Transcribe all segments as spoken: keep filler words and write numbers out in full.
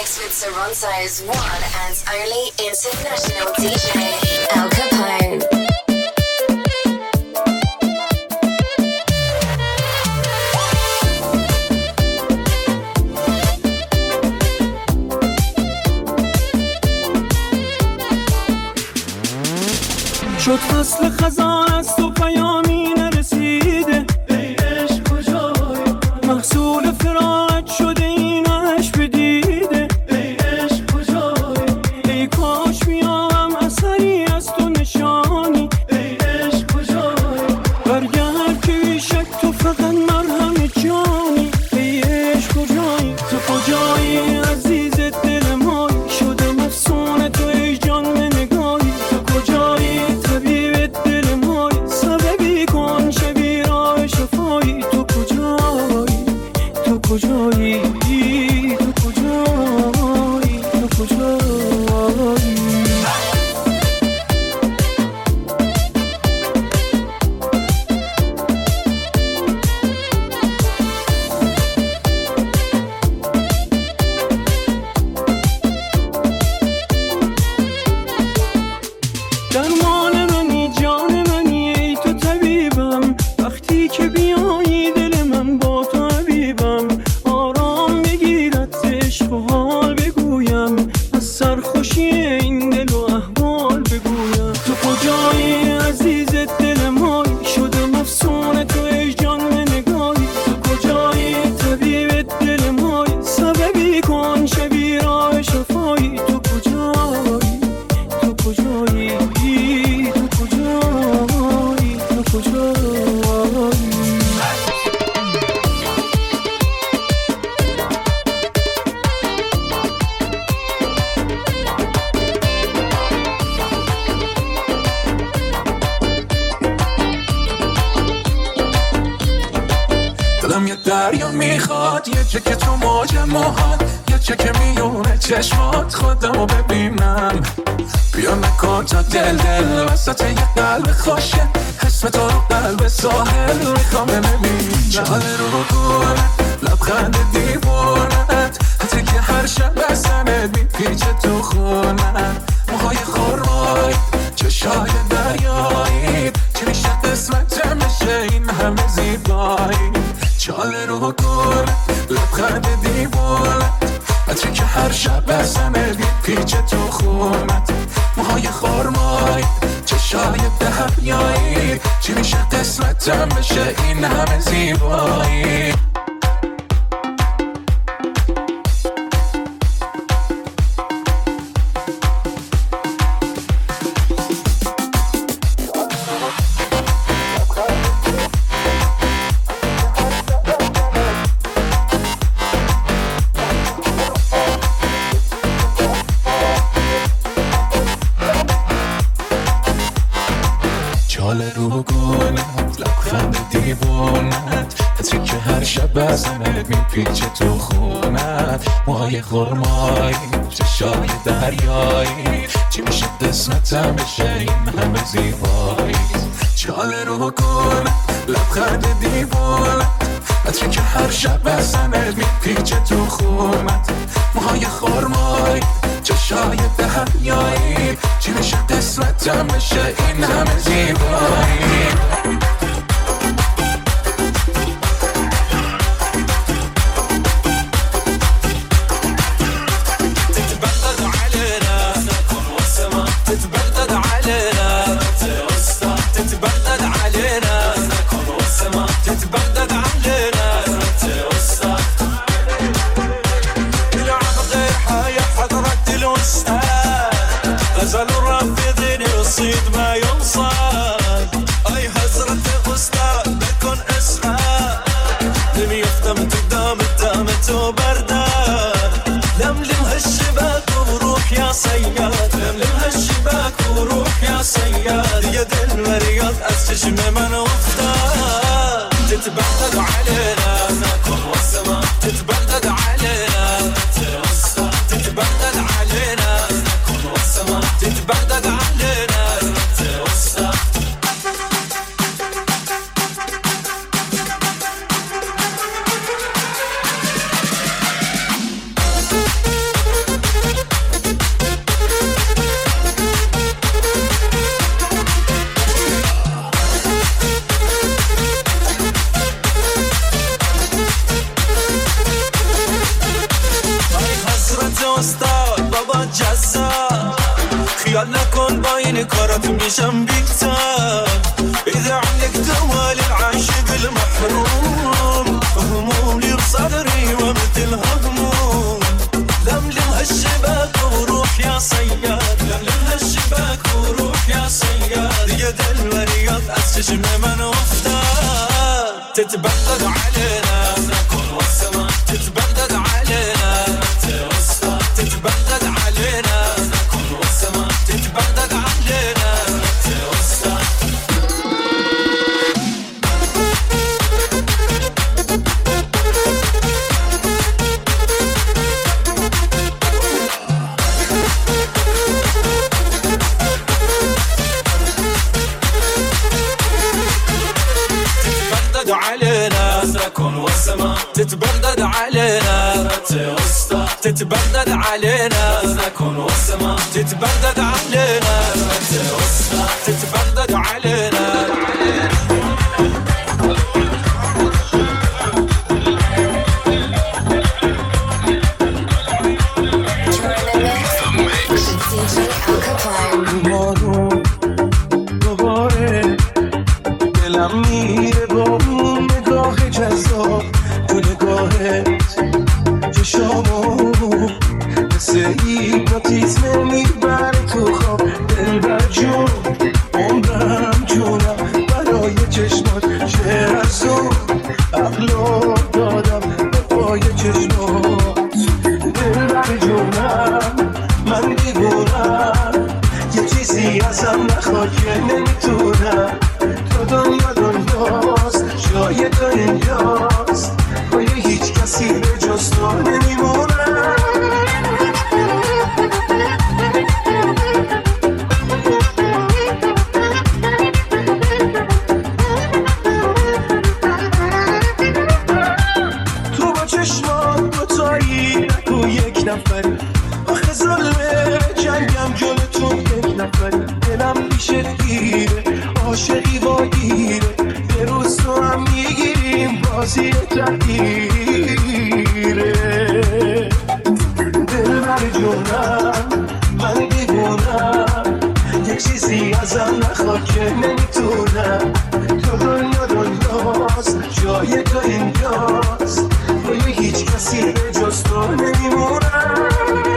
mix with Toronto's one and only international D J, Al Capone. شد فصل خزان از تو پیامی نرسیده، ای عشق کجایی؟ محصول فراقت شده این عشق بدیده، ای عشق کجایی؟ ای کاش میام اثری از تو نشانی، ای عشق کجایی؟ برگرد که بیشک تو فقط مرهم جانی، ای عشق کجایی؟ تو کجایی عزیز دل مای؟ شده مفسون تو ای جان به نگاهی، تو کجایی؟ کجایی تو کجایی تو کجایی درمان منی جان منی ای تو طبیبم، وقتی که بیایی دل من با تو حبیبم، آرام بگیرد عشق و حال بگویم، از سرخوشی این دل و احوال بگویم، تو کجایی عزیز دل مای؟ شده مفسون تو ای جان به نگاهی، تو کجایی طبیب دل مای؟ سببی کن شبی راه شفایی، تو کجایی تو کجایی تو کجایی تو کجایی دلم یه دریا میخواد، یه چه که تو موج موهات، یه چه که میونه چشمات خودمو ببینم، بیا نکن تا دل دل وسط یه قلب خوشه، اسم تو رو قلب ساحل میخوام ببینم، چاله رو گونه لبخند دیوونت، حتی که هر شب بزنت میپیچه تو خونت، موهای خورمای چشای دریایی، چه میشه قسمتم بشه این همه زیبایی، چاله رو گونه لبخند دیوونت، حتی که هر شب بزنت میپیچه تو خونت، موهای خورمای چشای دریایی، چی میشه قسمتم بشه این همه زیبایی. چاله رو گونت لبخند دیوونت، حتی که هر شب بزنت میپیچه تو خونت، موهای خورمای چشای دریایی، چی میشه قسمتم بشه این همه زیبایی، چاله رو گونت لبخند دیوونت، حتی که هر شب بزنت میپیچه تو خونت، موهای خورمای چشای دریایی، چی میشه قسمتم بشه این همه زیبایی. غزل الرافضين يصيد ما ينصاد، أي حزرة أستاذ بكون أسعى، لم يفتم تدام الدامت وبردان، لملم هالشباك وروح يا صياد، لملم هالشباك وروح يا صياد، يد المريض أستجم من وفتان، تتبعد علينا ناكل والسماء، تتبعد علينا تتبعد علينا ناكل والسماء، تتبعد علينا توسع. عن كرت مشان بيكتر إذا عندك دوال العاشق المحروم همومي بصدري ومثل هموم لملم هالشباك وروح يا صياد لملم هالشباك وروح يا صياد يد الورياض أسجم من وفتار تتبغض علينا نكون والسماء تتبغض علينا تتبغض علينا نكون والسماء تتبغض علينا توسع تتبغض علينا نكون والسماء تتبغض علينا توسع تتبغض علينا نكون والسماء تتبغض علينا توسع تتبغض علينا دوباره دلم میره با اون نگاه جذاب تو نگاهت چشامو مثل هیپنوتیزم میبره تو خواب دلبر جون عمرم جونم برای چشمات شعر از اون عقلو دادم به پای چشمات دلبر جونم من دیوونم یه چیزی ازم نخواد که نمیتونم تو دنیا دنیاست جای تو اینجاست پای هیچ کسی به جز تو نمیمونم تو با چشمات دوتایی تو یک نفری آخه ظلمه جنگم جلوتون یک نفری دلم پیشت گیره عاشقی واگیره یه روز تو هم میگیریم بازی تغییره دلبر جونم من دیوونم یک چیزی ازم نخواد که نمیتونم تو دنیا دنیاست جای تو اینجاست روی هیچ کسی به جز تو نمیمونم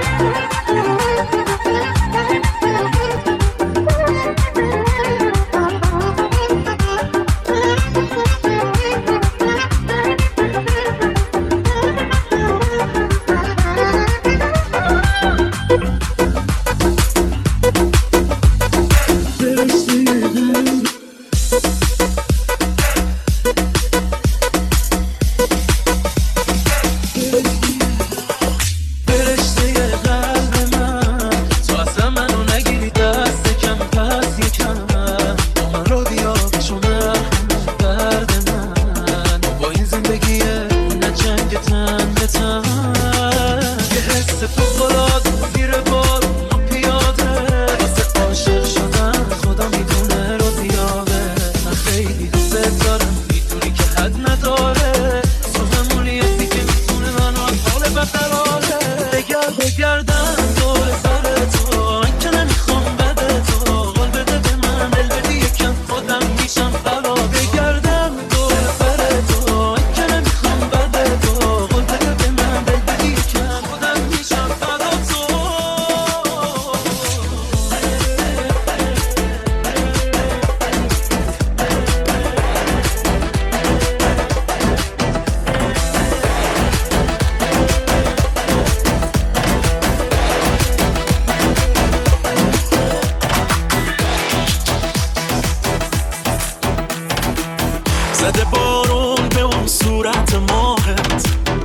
زده بارون به اون صورت ماهت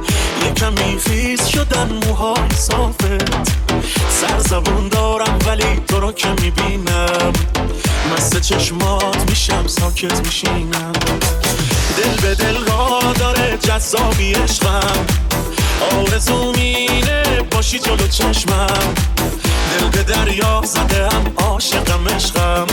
یکمی خیز شدن موهای صافت سر زبون دارم ولی تو رو که میبینم مست چشمات میشم ساکت میشینم دل به دل را داره جذابی عشقم آرزو مینه باشی جلو چشمم دل به دریا زدم عاشقم عشقم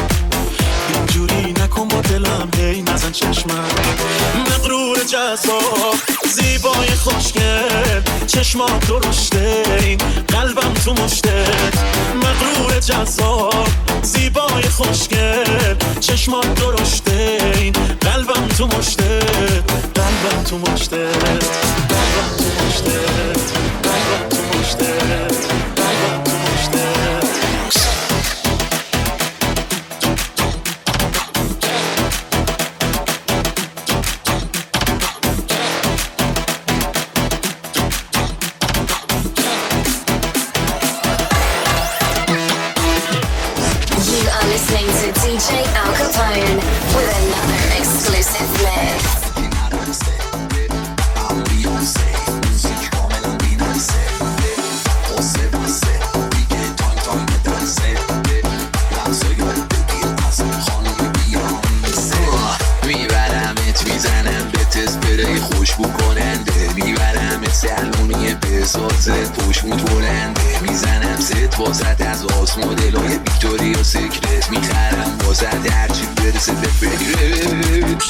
اینجوری نکن با دلم هی چشمم مغرور جذاب زیبای خوشگل چشمات درشته این قلبم تو مشتت مغرور جذاب زیبای خوشگل چشمات درشته این قلبم تو مشتت قلبم تو مشتت قلبم تو مشتت قلبم تو مشتت قلبم تو مشتت Listening to D J Al Capone with another exclusive mix. میبرمت میزنم به تسپری خوشبو کننده میبرمت سلونی بسازت پشمون بلنده میزنم ست واسط از آس مدلای ویکتوریا سیکرت میخرم واسط هرچی برسه به فکرت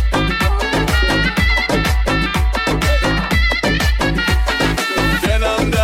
دلم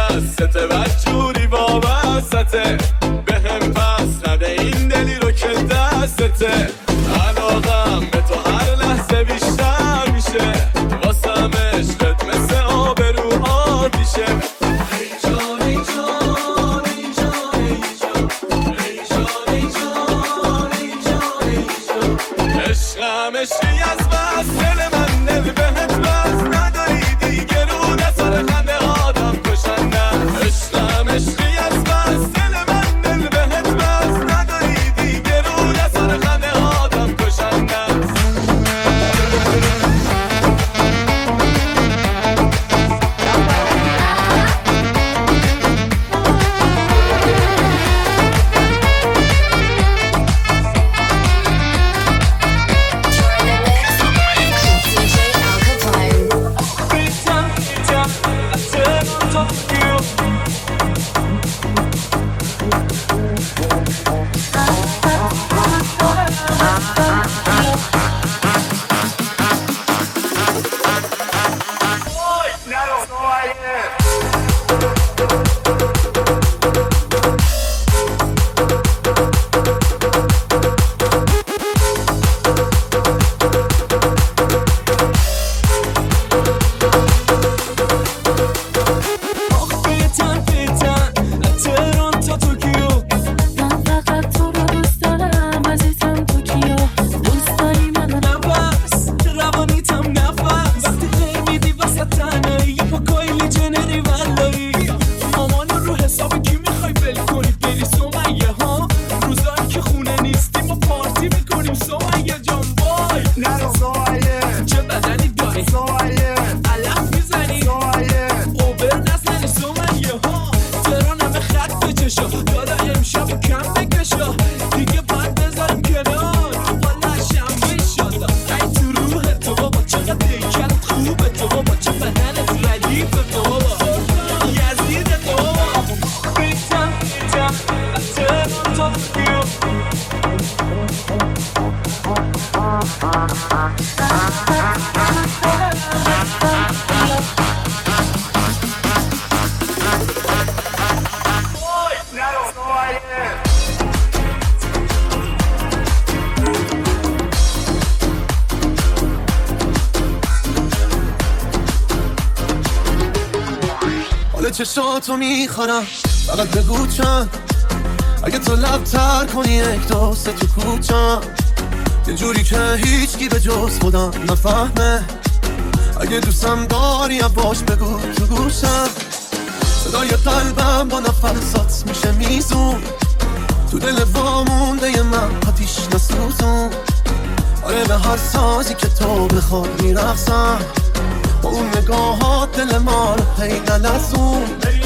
چشاتو میخورم فقط بگو چند اگه تو لب تر کنی یک دو سه تو کوچم یه جوری که هیچکی به جز خودم نفهمه اگه دوستم داری باش بگو تو گوشم صدای قلبم با نفسات میشه میزون تو دل وامونده ی من آتیش نسوزون آره به هر سازی که تو بخواد میرقصم با اون نگاهات دل ما رو هی نلرزون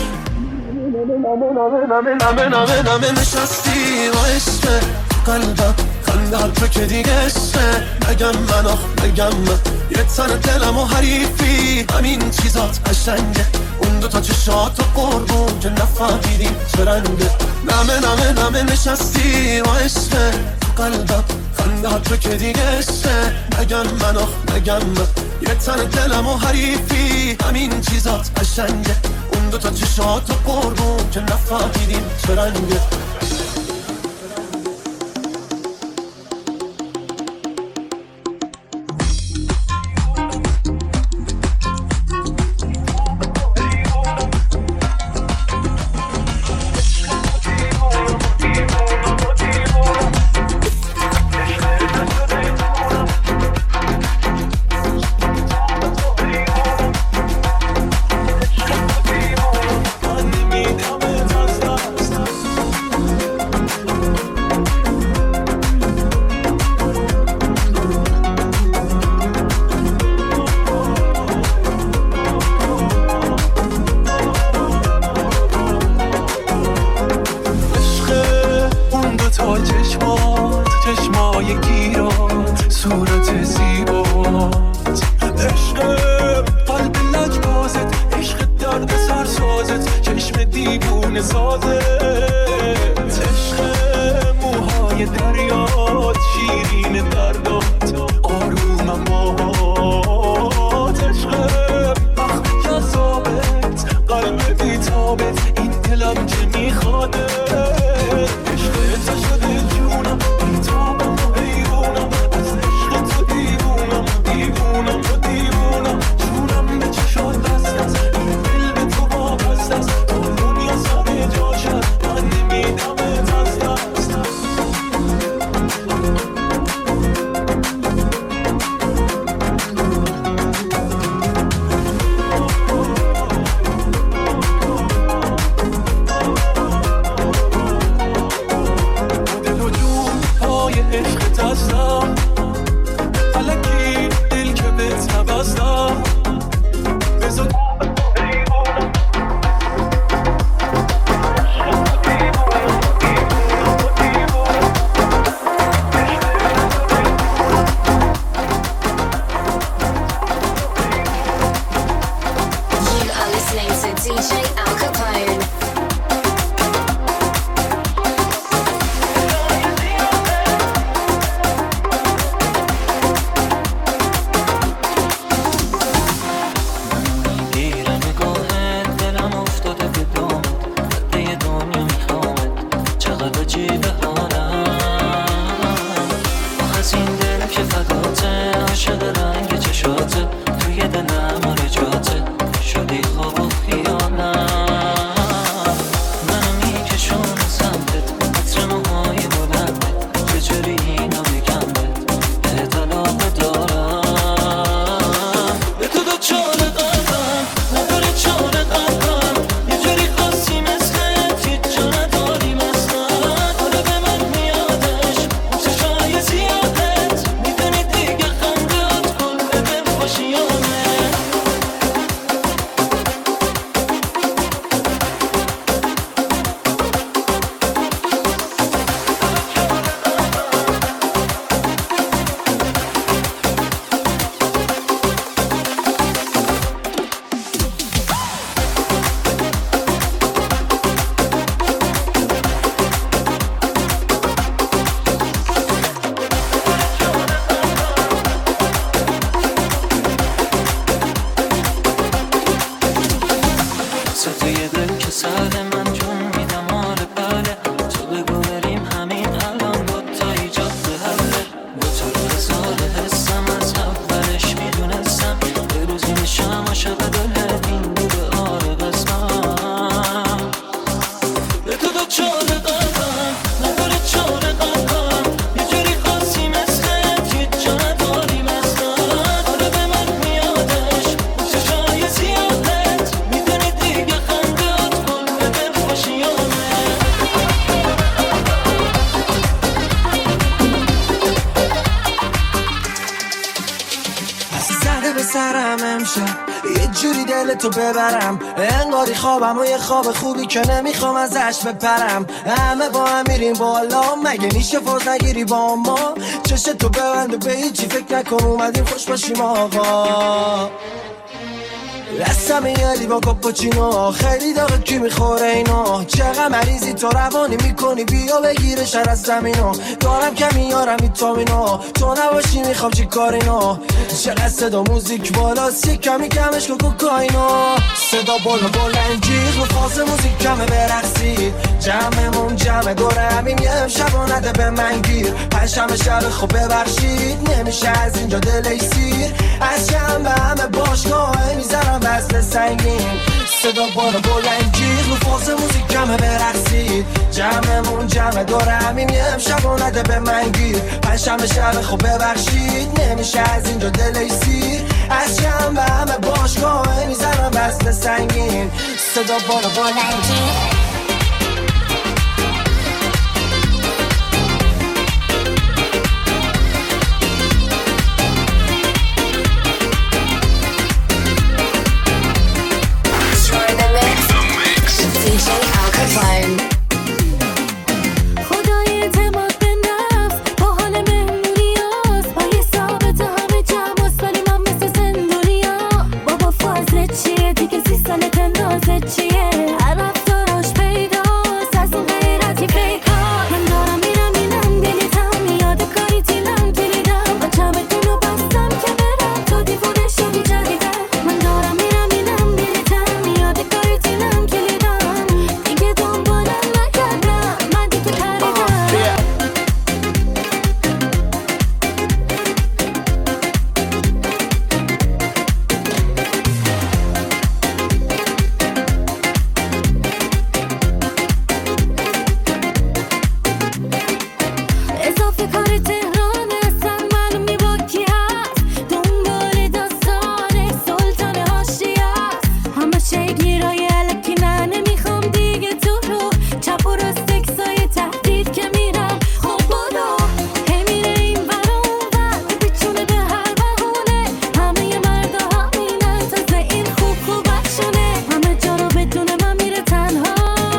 نمه نمه نمه نمه نمه نشستی و عشقه قلبم خنده هر تو که دیگه عشقه نگم من آخ نگم من یه تن دلم و حریفی همین چیزات قشنگه اون دو تا چشات و قربون که نفهمیدیم چه رنگه نمه نمه نمه نشستی و عشقه قلبم خنده هر تو که دیگه عشقه نگم من آخ نگم من یه تن دلم و حریفی همین چیزات قشنگه اون دو تا چشات و قربون که نفهمیدیم چه رنگه عاشق دل این بوده آره قسمت یه جوری دل تو ببرم انگاری خوابم و یه خواب خوبی که نمیخوام ازش بپرم. همه با هم میریم بالا مگه میشه فاز نگیری با ما؟ چشت تو ببند و به هیچی فکر نکن اومدیم خوش باشیم آقا. دستم میادی با کاپوچینو خیلی داغه کی میخوره اینو؟ چقدر مریضی تو روانی میکنی بیا بگیره شر از زمینو. دارم که میارم ویتامینو تو نباشی میخوام چی کارینو. چقدر صدا موزیک بالاست یک کمی کمش کو کوکاینو. صدا بالا بلنجیغ و فاز موزیک کمه برقصی. جمعمون جمع دوره همیم یه امشب و نده به من گیر. پنجشنبه شب خوب ببخشید نمیشه از اینجا دلی سیر. از جمع همه باشگاه میزنم وزن سنگین. صدا بالا بلنجیغ و فاز موزیک کمه برقصید. جمعمون جمع دوره همیم یه امشب و نده به من گیر. پنجشنبه شب خوب ببخشید نمیشه از اینجا دلی سیر. از جمع همه باشگاه میزنم وزن سنگین. صدا بالا بلنجیغ خدای اعتماد به نفس با حال مهمونیاست. با یه ثابت همه جمع است ولی من مثل زندونیا. بابا فازت چیه دیگه سی سالت نازت چیه؟ هر رفتاراش پیداست از اون غیرتی فیکا. من دارم میرم اینم دلیتم میاد کاری تیلم کلیدم. بچمتون رو بستم که برم تو دیوونه شدی جدیدم. من دارم میرم اینم دلیتم میاد کاری تیلم کلیدم. دیگه دنبالم نکردم من دیگه پریدم. اضافه کار تهران اصلا معلوم نی با کی هست. دنبال داستان سلطان حاشیه است. همه شگیرای الکی نه نمیخوام دیگه تو رو. چپ و راست اکسای تهدید که میرم خب برو. هی میره این ور و اون ور بیچونه به هر بهونه. همه مردا همینن تازه این خوب خوبشونه. همه جا رو بدون من میره تنها.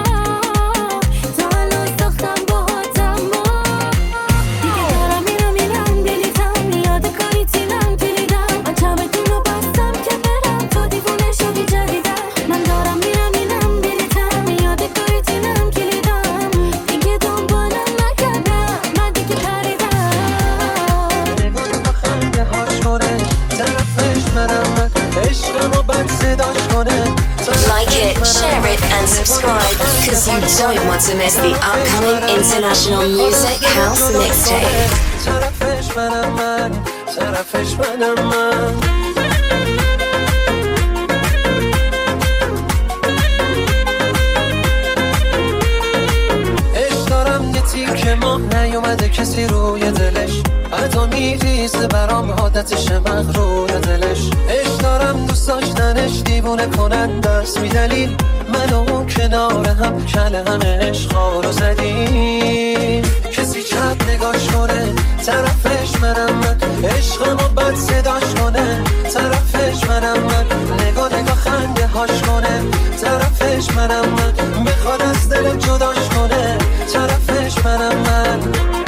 تا الان ساختم باهاتم ما. دیگه دارم میرم اینم دلیتم میاد کاری تیلم کلیدم. بچمتون رو بستم که برم تو دیوونه شدی جدیدم. من دارم میرم اینم دلیتم میاد کاری تیلم کلیدم. دیگه دنبالم نکردم من دیگه پریدم. خنده هاش کنه طرفش منم من عشقم و بد صداش کنه. Like it, share it, and subscribe because you don't want to miss the upcoming International Music House Mixtape. طرفش منم من طرفش منم من. عشق دارم یه تیکه ماه نیومده کسی روی دلش. حتی میریزه برام عادتشه مغرور دلش. عشق دارم دوست داشتنش دیوونه کننده است. بی دلیل من و اون کنار هم کله همه عشقا رو زدیم. کسی چپ نگاش کنه طرفش منم من. عشقم و بد صداش کنه طرفش منم من. نگاه نگاه خنده هاش کنه طرفش منم من. بخواد از دلم جداش کنه طرفش منم من.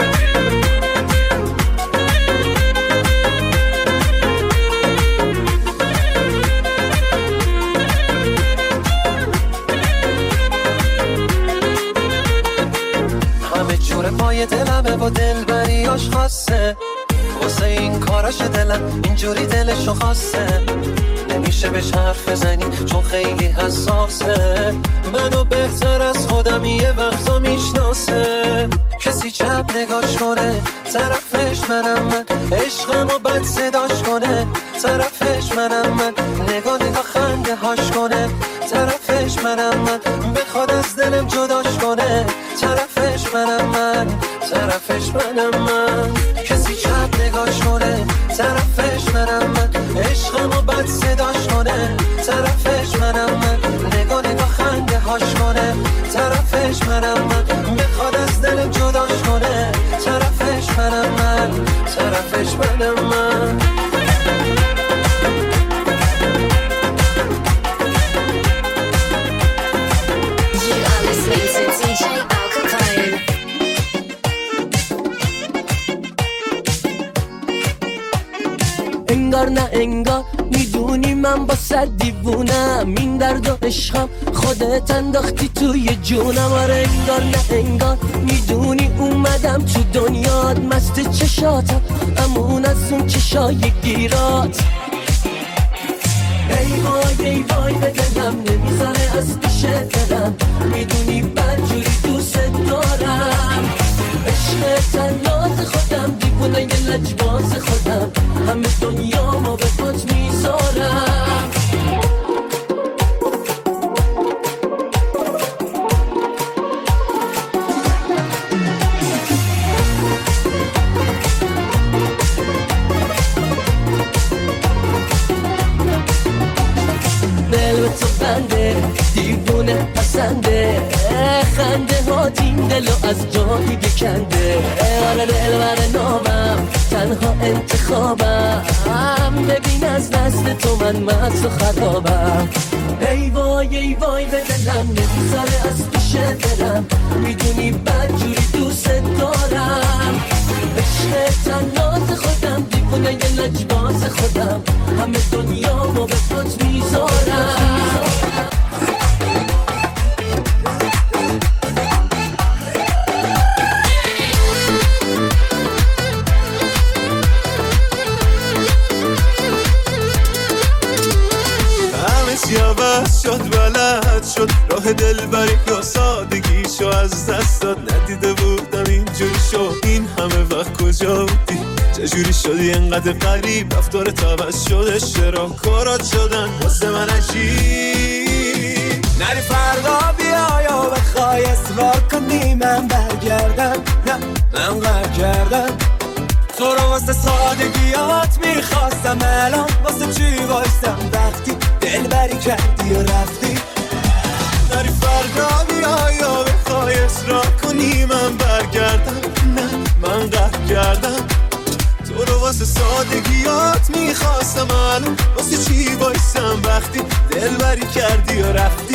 همه جور پای دلمه و دلبریاش خاصه. واسه این کاراش دلم اینجوری دلشو خواسته. نمیشه بهش حرف بزنی چون خیلی حساسه. منو بهتر از خودم یه وقتا میشناسه. کسی چپ نگاش کنه طرفش منم من. عشقم و بد صداش کنه طرفش منم من. نگاه نگاه خنده هاش کنه طرفش منم من. بخواد از دلم جداش کنه طرفش منم من. طرفش منم من. کسی چپ نگاش کنه طرفش منم من. عشقم و بد صداش کنه طرفش منم من. نگاه نگاه خنده هاش کنه طرفش منم من. بخواد از دلم جداش کنه طرفش منم من. طرفش منم من. انگار نه انگار میدونی من با صد دیوونم، این درد و عشقم خودت انداختی توی جونم. آره انگار نه انگار میدونی اومدم تو دنیات، مست چشاتم امون از اون چشای گیرات. ای وای ای وای به دلم نمیذاره از پیش دلم، میدونی بدجوری دوست دارم. عشق تنات خودم دیوونه یه لجباز خودم، همه دنیا ما به پات میذارم. دل به تو بنده دیوونه پسنده، خنده ها این دلو از جایی بکنده. آره دل بر نامم تنها انتخابم، ببین از دست تو من مست و خرابم. ای وای ای وای به دلم نمیذاره از پیش دلم، میدونی بدجوری دوست دارم. عشق تنات خودم دیوونه یه لجباز خودم، همه دنیا ما به پات میذارم. عوض شد بلد شد راه دل بری یا سادگیشو از دست داد، ندیده بودم اینجوری شد. این همه وقت کجا بودی؟ چجوری شدی انقدر غریب؟ رفتارت عوض شده، چرا کارات شدن واسه من عجیب؟ نری فردا بیا یا بخوای اصرار کنی من برگردم، نه من قهر کردم. تو رو واسه سادگیات میخواستم، الان واسه چی وایستم وقتی دل بری کردی و رفتی؟ نری فردا بیا یا بخوای اصرار کنی من برگردم، نه من قهر کردم. تو رو واسه سادگیات میخواستم، الان واسه چی وایستم وقتی دل بری کردی و رفتی؟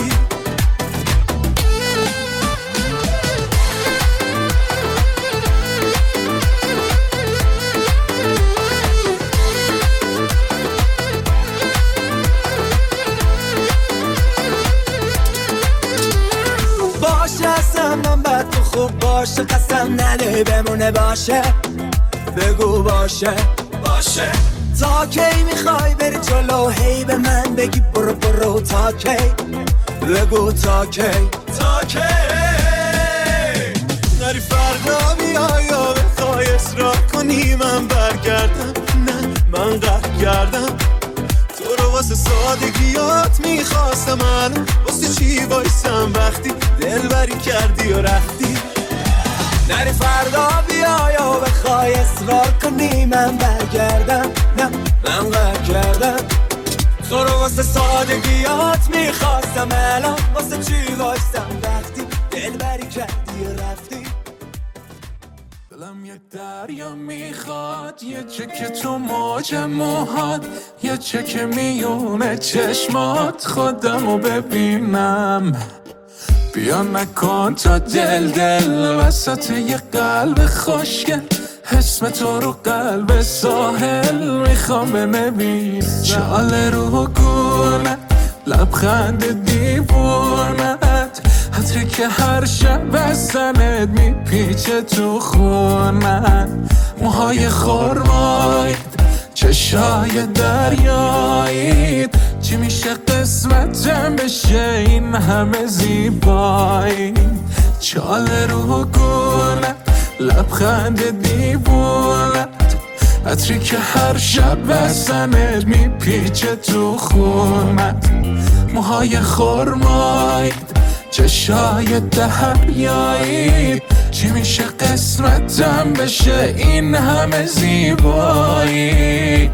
من بد تو خوب باشه، قسم نده بمونه باشه، بگو باشه باشه. تا کی میخوای بری جلو هی به من بگی برو برو؟ تا کی بگو تا کی تا کی؟ نری فردا بیا یا بخوای اصرار کنی من برگردم، نه من قهر کردم. تو رو واسه سادگیات میخواستم، الان واسه چی وایستم وقتی دل بری کردی و رفتی؟ نری فردا بیا یا بخوای اصرار کنی من برگردم، نه من قهر کردم. تو رو واسه سادگیات میخواستم، الان واسه چی وایستم وقتی دل بری کردی و رفتی؟ دلم یه دریا میخواد، یه چک تو موج موهات، یه چک میونه چشمات، خودمو ببینم. بیا نکن تا دل دل وسط یه قلب خوشگل، اسم تو رو قلب ساحل میخوام بنویسم. شال رو گونه لبخند دیوونت، عطری که هر شب از تنت میپیچه تو خونت. موهای خرمایید، چشای دریایید، چی میشه قسمتم بشه این همه زیبایی؟ چال رو گونه لبخند دیوونت، عطری که هر شب از تنت میپیچه تو خونت. موهای خرمایید، چشای دریایید، چی میشه قسمتم بشه این همه زیبایی؟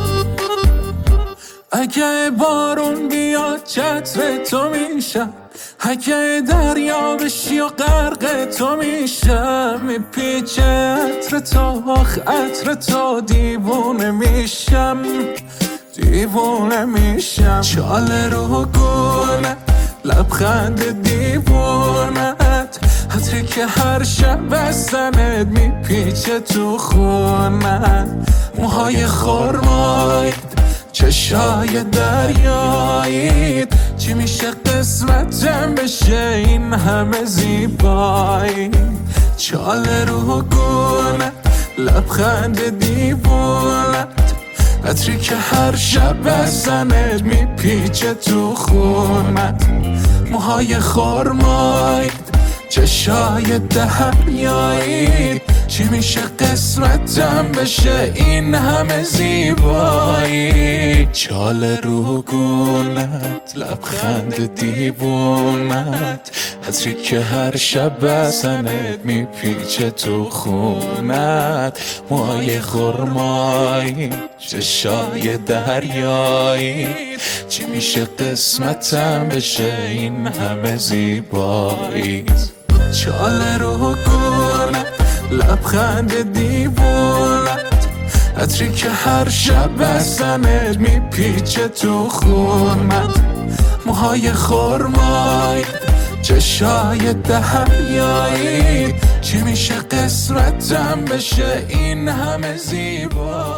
اگه بارون بیاد چتر تو میشم، اگه دریا بشی و غرق تو میشم، میپیچه عطر تو آخ عطر تو، دیوونه میشم دیوونه میشم. چاله رو گونه لبخند دیوونت، عطری که هر شب بستنت میپیچه تو خونت. موهای خرمایید چشای دریایید، چی میشه قسمتم بشه این همه زیبایی. چاله رو گونه لبخند دیوونت، عطری که هر شب بزنت میپیچه تو خونت. موهای خرمایید چشای دریایید، چی میشه قسمتم بشه این همه زیبایی. چاله رو گونت لبخند دیوونت، عطری که هر شب بزنت میپیچه تو خونت. موهای خرمایی چشای دریایی، چی میشه قسمتم بشه این همه زیبایی. چاله رو گونه لبخند دیوونت، عطری که هر شب بزنت میپیچه تو خونت. موهای خرمایی چشای دریایی، چی میشه قسمتم بشه این همه زیبایی.